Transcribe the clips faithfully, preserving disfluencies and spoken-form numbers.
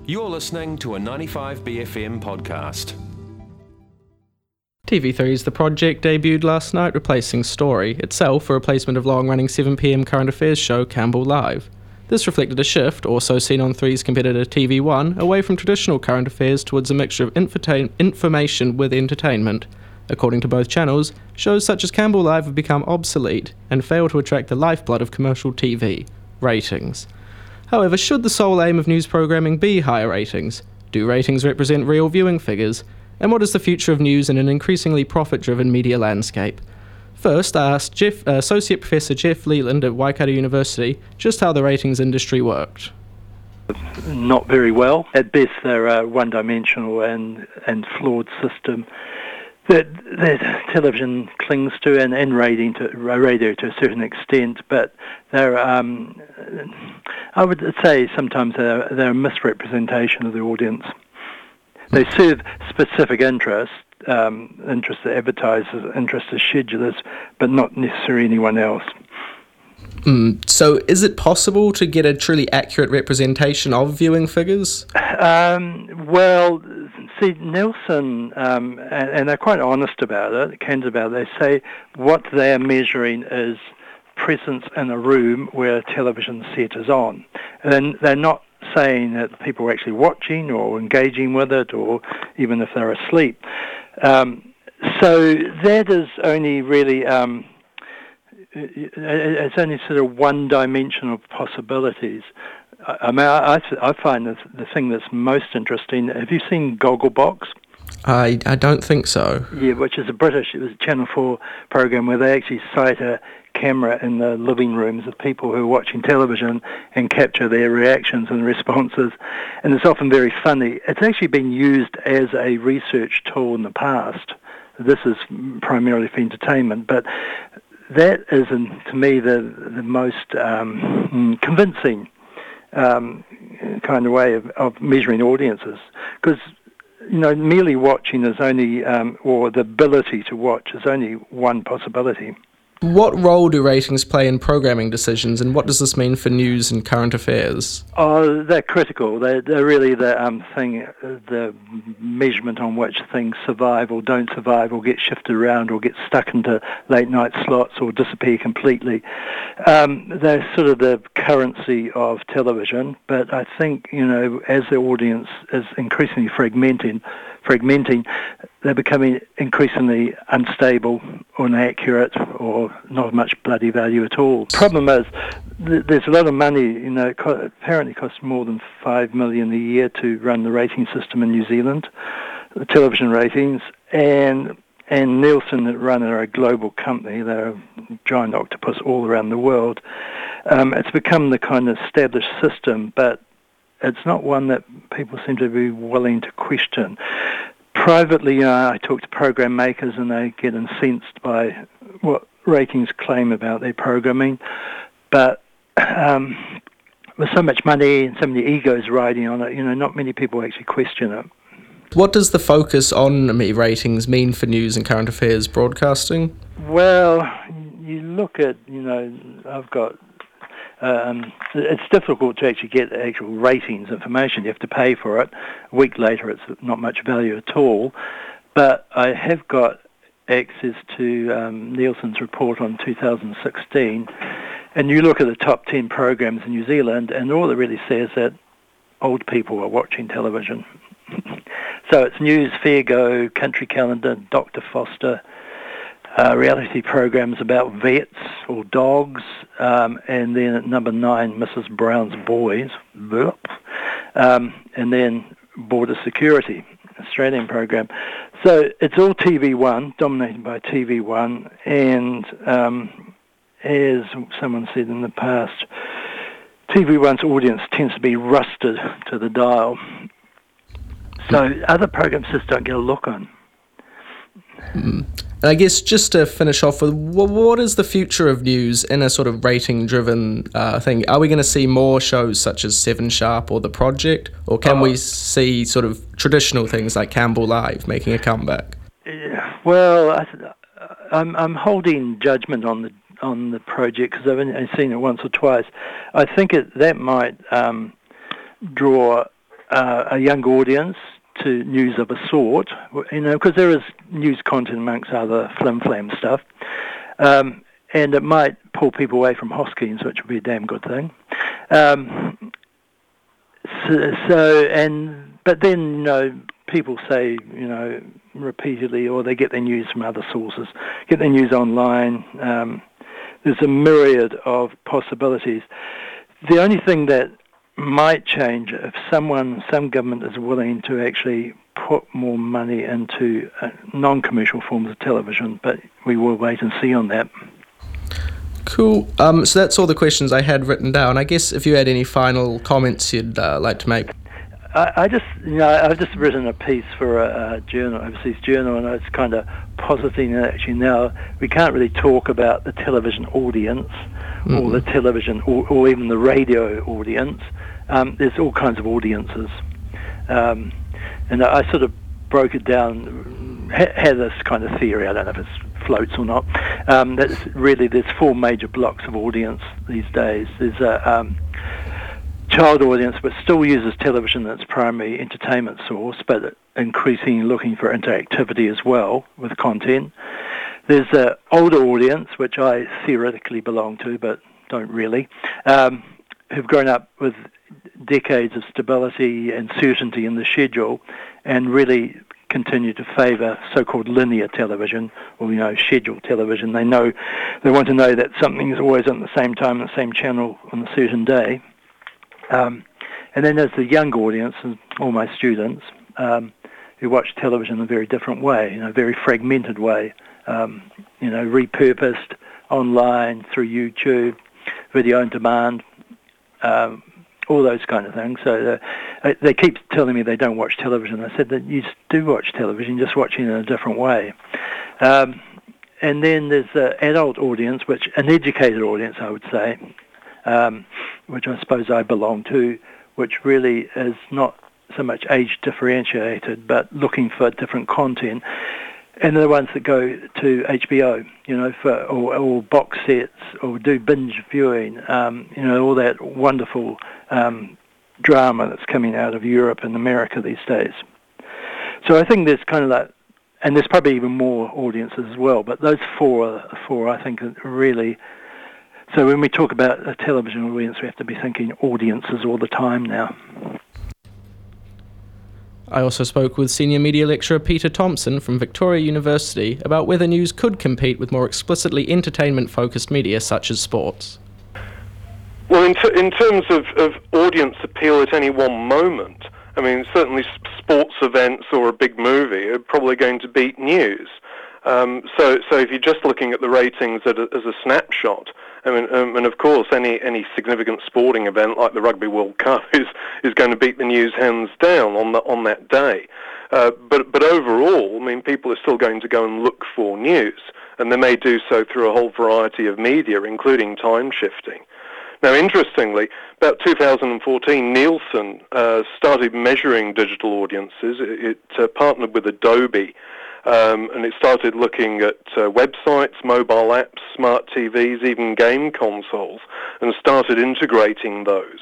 You're listening to a ninety-five B F M podcast. T V three's The Project debuted last night, replacing Story, itself a replacement of long-running seven p m current affairs show Campbell Live. This reflected a shift, also seen on three's competitor T V one, away from traditional current affairs towards a mixture of infotain- information with entertainment. According to both channels, shows such as Campbell Live have become obsolete and fail to attract the lifeblood of commercial T V, ratings. However, should the sole aim of news programming be higher ratings? Do ratings represent real viewing figures? And what is the future of news in an increasingly profit-driven media landscape? First, I asked Jeff, uh, Associate Professor Jeff Leland at Waikato University just how the ratings industry worked. Not very well. At best, they're a one-dimensional and, and flawed system that, that television clings to, and, and radio, to, radio to a certain extent, but they're, um, I would say sometimes they're, they're a misrepresentation of the audience. They serve specific interests, um, interests of advertisers, interests of schedulers, but not necessarily anyone else. Mm, so is it possible to get a truly accurate representation of viewing figures? Um, well, see, Nielsen, um, and, and they're quite honest about it, candid about it, they say what they're measuring is presence in a room where a television set is on. And they're not saying that people are actually watching or engaging with it, or even if they're asleep. Um, so that is only really... Um, It's only sort of one-dimensional possibilities. I, I mean, I, I find the, the thing that's most interesting. Have you seen Gogglebox? I, I don't think so. Yeah, which is a British, it was a Channel four program where they actually sight a camera in the living rooms of people who are watching television and capture their reactions and responses. And it's often very funny. It's actually been used as a research tool in the past. This is primarily for entertainment, but that is, to me, the the most um, convincing um, kind of way of, of measuring audiences. Because, you know, merely watching is only, um, or the ability to watch is only one possibility. What role do ratings play in programming decisions, and what does this mean for news and current affairs? Oh, they're critical. They're, they're really the um, thing, the measurement on which things survive or don't survive, or get shifted around, or get stuck into late night slots, or disappear completely. Um, they're sort of the currency of television. But I think, you know, as the audience is increasingly fragmenting, fragmenting, they're becoming increasingly unstable or inaccurate, or not much bloody value at all. Problem is, th- there's a lot of money, you know, it co- apparently costs more than five million dollars a year to run the rating system in New Zealand, the television ratings, and and Nielsen that run are a global company. They're a giant octopus all around the world. Um, it's become the kind of established system, but it's not one that people seem to be willing to question. Privately, uh, I talk to program makers, and they get incensed by what ratings claim about their programming. But um, with so much money and so many egos riding on it, you know, not many people actually question it. What does the focus on ratings mean for news and current affairs broadcasting? Well, you look at, you know, I've got... Um, it's difficult to actually get actual ratings information. You have to pay for it. A week later, it's not much value at all. But I have got access to um, Nielsen's report on two thousand sixteen, and you look at the top ten programs in New Zealand, and all it really says that old people are watching television. So it's News, Fair Go, Country Calendar, Doctor Foster, Uh, reality programs about vets or dogs, um, and then at number nine, Missus Brown's Boys, um, and then Border Security, Australian program. So it's all T V one, dominated by T V one, and um, as someone said in the past, T V one's audience tends to be rusted to the dial. So other programs just don't get a look on. Mm. And I guess just to finish off with, what is the future of news in a sort of rating-driven uh, thing? Are we going to see more shows such as Seven Sharp or The Project, or can oh. we see sort of traditional things like Campbell Live making a comeback? Yeah, well, I, I'm I'm holding judgment on the on the Project because I've only seen it once or twice. I think it, that might um, draw uh, a younger audience to news of a sort, you know, because there is news content amongst other flim-flam stuff, um, and it might pull people away from Hoskins, which would be a damn good thing. Um, so, so, and but then, you know, people say, you know, repeatedly, or they get their news from other sources, get their news online. Um, there's a myriad of possibilities. The only thing that might change if someone, some government is willing to actually put more money into uh, non-commercial forms of television, but we will wait and see on that. Cool. Um, so that's all the questions I had written down. I guess if you had any final comments you'd uh, like to make. I, I just, you know, I've just written a piece for a, a journal, overseas journal, and it's kind of positing that actually now we can't really talk about the television audience mm-hmm. or the television or, or even the radio audience. Um, there's all kinds of audiences. Um, and I sort of broke it down, ha- had this kind of theory, I don't know if it floats or not, um, that's really there's four major blocks of audience these days. There's a um, child audience which still uses television as its primary entertainment source, but increasingly looking for interactivity as well with content. There's an older audience, which I theoretically belong to, but don't really, um, who've grown up with decades of stability and certainty in the schedule and really continue to favour so-called linear television or, you know, scheduled television. They know, they want to know that something is always on the same time, on the same channel on a certain day. Um, and then there's the younger audience, all my students, um, who watch television in a very different way, in a very fragmented way, um, you know, repurposed online through YouTube, video on demand, um, all those kind of things. So uh, they keep telling me they don't watch television. I said that you do watch television, just watching it in a different way. Um, and then there's the adult audience, which an educated audience, I would say, um, which I suppose I belong to, which really is not so much age differentiated, but looking for different content. And they're the ones that go to H B O, you know, for or, or box sets, or do binge viewing, um, you know, all that wonderful um, drama that's coming out of Europe and America these days. So I think there's kind of that, and there's probably even more audiences as well, but those four, four I think are really, so when we talk about a television audience, we have to be thinking audiences all the time now. I also spoke with senior media lecturer Peter Thompson from Victoria University about whether news could compete with more explicitly entertainment-focused media such as sports. Well, in, t- in terms of, of audience appeal at any one moment, I mean, certainly sports events or a big movie are probably going to beat news. Um, so, so if you're just looking at the ratings at a, as a snapshot, I mean, um, and of course, any any significant sporting event like the Rugby World Cup is is going to beat the news hands down on the on that day. Uh, but but overall, I mean, people are still going to go and look for news, and they may do so through a whole variety of media, including time shifting. Now, interestingly, about two thousand fourteen, Nielsen uh, started measuring digital audiences. It, it uh, partnered with Adobe. Um, and it started looking at uh, websites, mobile apps, smart T Vs, even game consoles, and started integrating those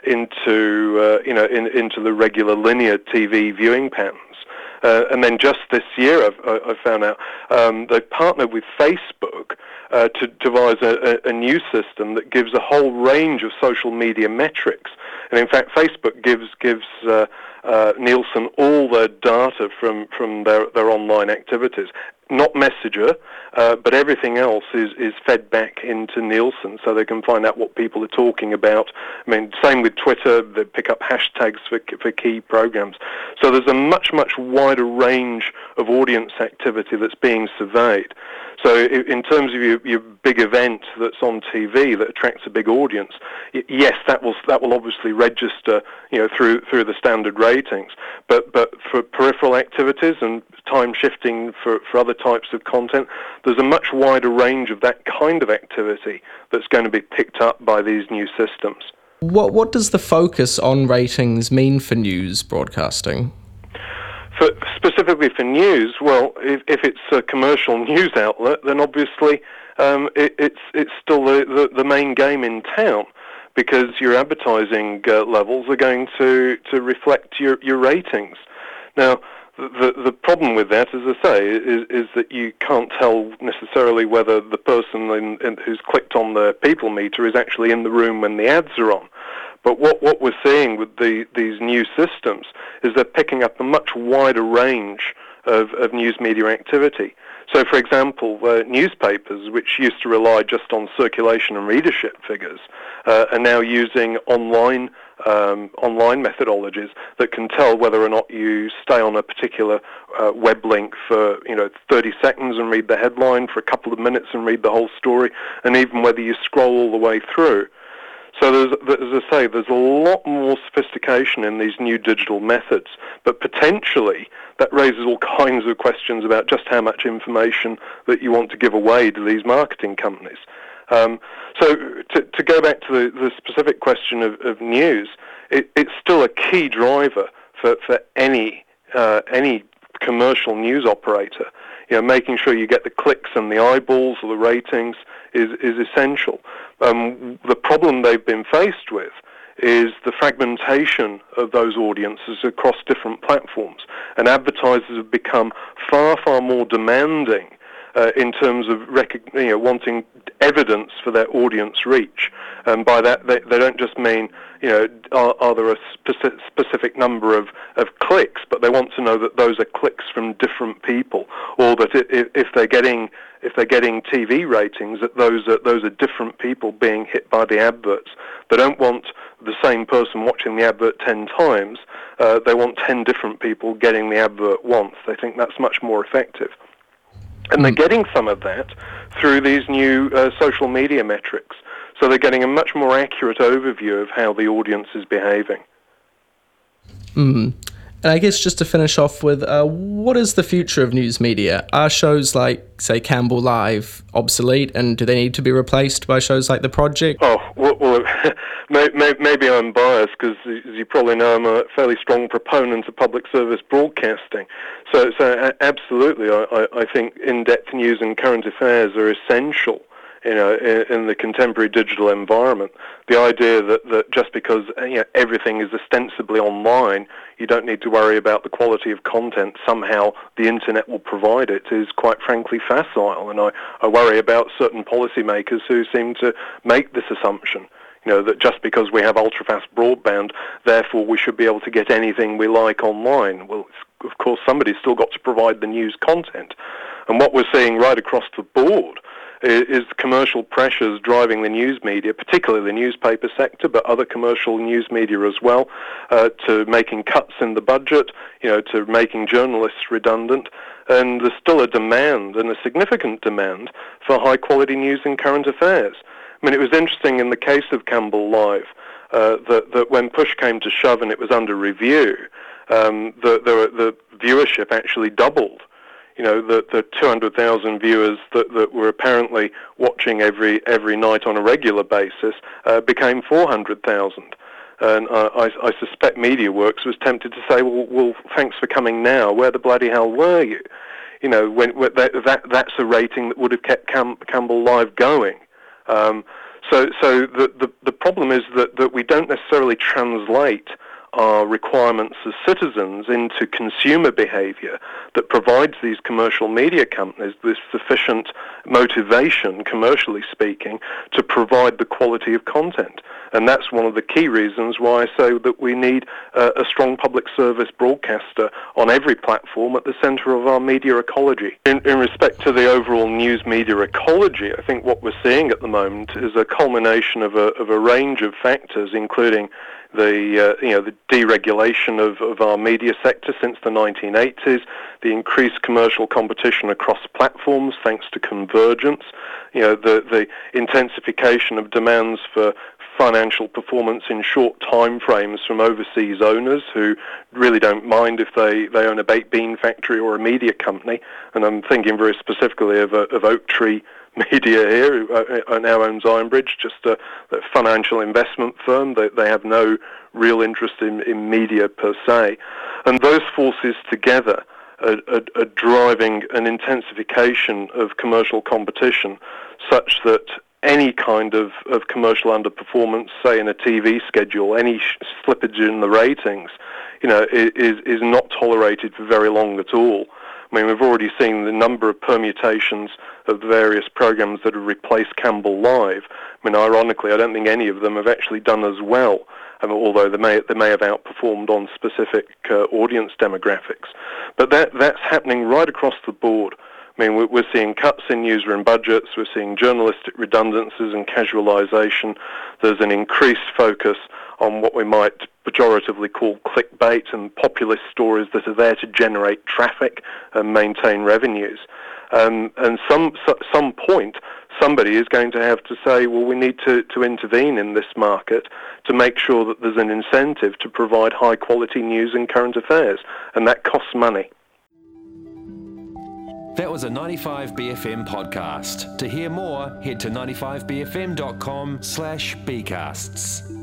into, uh, you know, in, into the regular linear T V viewing patterns. Uh, and then just this year, I've, I've found out um, they partnered with Facebook uh, to devise a, a, a new system that gives a whole range of social media metrics. And in fact, Facebook gives gives uh, uh, Nielsen all their data from, from their, their online activities. Not Messenger, uh, but everything else is, is fed back into Nielsen so they can find out what people are talking about. I mean, same with Twitter, they pick up hashtags for, for key programs. So there's a much, much wider range of audience activity that's being surveyed. So in terms of your, your big event that's on T V that attracts a big audience, yes, that will that will obviously register, you know, through through the standard ratings. But but for peripheral activities and time shifting for, for other types of content, there's a much wider range of that kind of activity that's going to be picked up by these new systems. What what does the focus on ratings mean for news broadcasting? For, specifically for news, well, if, if it's a commercial news outlet, then obviously um, it, it's it's still the, the, the main game in town. because your advertising uh, levels are going to, to reflect your, your ratings. Now, the, the problem with that, as I say, is, is that you can't tell necessarily whether the person in, in, who's clicked on the people meter is actually in the room when the ads are on. But what, what we're seeing with the, these new systems is they're picking up a much wider range of, of news media activity. So, for example, uh, newspapers, which used to rely just on circulation and readership figures, uh, are now using online um, online methodologies that can tell whether or not you stay on a particular uh, web link for you know thirty seconds and read the headline, for a couple of minutes and read the whole story, and even whether you scroll all the way through. So, there's, as I say, there's a lot more sophistication in these new digital methods, but potentially that raises all kinds of questions about just how much information that you want to give away to these marketing companies. Um, so, to, to go back to the, the specific question of, of news, it, it's still a key driver for, for any uh, any commercial news operator. You know, making sure you get the clicks and the eyeballs or the ratings is, is essential. Um, the problem they've been faced with is the fragmentation of those audiences across different platforms. And advertisers have become far, far more demanding uh, in terms of rec- you know, wanting evidence for their audience reach. And by that, they, they don't just mean, you know, are, are there a speci- specific number of, of clicks, but they want to know that those are clicks from different people, or that if, if they're getting if they're getting T V ratings, that those are those are different people being hit by the adverts. They don't want the same person watching the advert ten times. Uh, they want ten different people getting the advert once. They think that's much more effective. And they're getting some of that through these new uh, social media metrics. So they're getting a much more accurate overview of how the audience is behaving. Mm. And I guess just to finish off with, uh, what is the future of news media? Are shows like, say, Campbell Live obsolete, and do they need to be replaced by shows like The Project? Oh, well, well maybe I'm biased because, as you probably know, I'm a fairly strong proponent of public service broadcasting. So, so absolutely, I, I think in-depth news and current affairs are essential, you know, in, in the contemporary digital environment. The idea that, that just because you know, everything is ostensibly online, you don't need to worry about the quality of content, somehow the internet will provide it, is quite frankly facile. And I, I worry about certain policymakers who seem to make this assumption, you know, that just because we have ultra-fast broadband, therefore we should be able to get anything we like online. Well, of course, somebody's still got to provide the news content. And what we're seeing right across the board is commercial pressures driving the news media, particularly the newspaper sector, but other commercial news media as well, uh, to making cuts in the budget, you know, to making journalists redundant. And there's still a demand, and a significant demand, for high-quality news and current affairs. I mean, it was interesting in the case of Campbell Live uh, that, that when push came to shove and it was under review, um, the, the, the viewership actually doubled. You know, the, the two hundred thousand viewers that, that were apparently watching every every night on a regular basis uh, became four hundred thousand. And uh, I, I suspect MediaWorks was tempted to say, well, well, thanks for coming now. Where the bloody hell were you? You know, when, when that, that that's a rating that would have kept Cam, Campbell Live going. Um, so so the, the, the problem is that, that we don't necessarily translate our requirements as citizens into consumer behavior that provides these commercial media companies with sufficient motivation, commercially speaking, to provide the quality of content. And that's one of the key reasons why I say that we need uh, a strong public service broadcaster on every platform at the centre of our media ecology. In, in respect to the overall news media ecology, I think what we're seeing at the moment is a culmination of a, of a range of factors, including the uh, you know the deregulation of, of our media sector since the nineteen eighties, the increased commercial competition across platforms thanks to convergence, you know the the intensification of demands for financial performance in short time frames from overseas owners who really don't mind if they, they own a baked bean factory or a media company. And I'm thinking very specifically of, of Oak Tree Media here, who now owns Ironbridge, just a, a financial investment firm. They, they have no real interest in, in media per se. And those forces together are, are, are driving an intensification of commercial competition such that any kind of, of commercial underperformance, say in a T V schedule, any sh- slippage in the ratings, you know, is is not tolerated for very long at all. I mean, we've already seen the number of permutations of the various programs that have replaced Campbell Live. I mean, ironically, I don't think any of them have actually done as well, um, although they may they may have outperformed on specific uh, audience demographics. But that that's happening right across the board. I mean, we're, we're seeing cuts in newsroom budgets, we're seeing journalistic redundancies and casualisation. There's an increased focus on what we might pejoratively call clickbait and populist stories that are there to generate traffic and maintain revenues. Um, and some so, some point, somebody is going to have to say, well, we need to, to intervene in this market to make sure that there's an incentive to provide high-quality news and current affairs, and that costs money. That was a ninety-five B F M podcast. To hear more, head to ninety-five b f m dot com slash bcasts.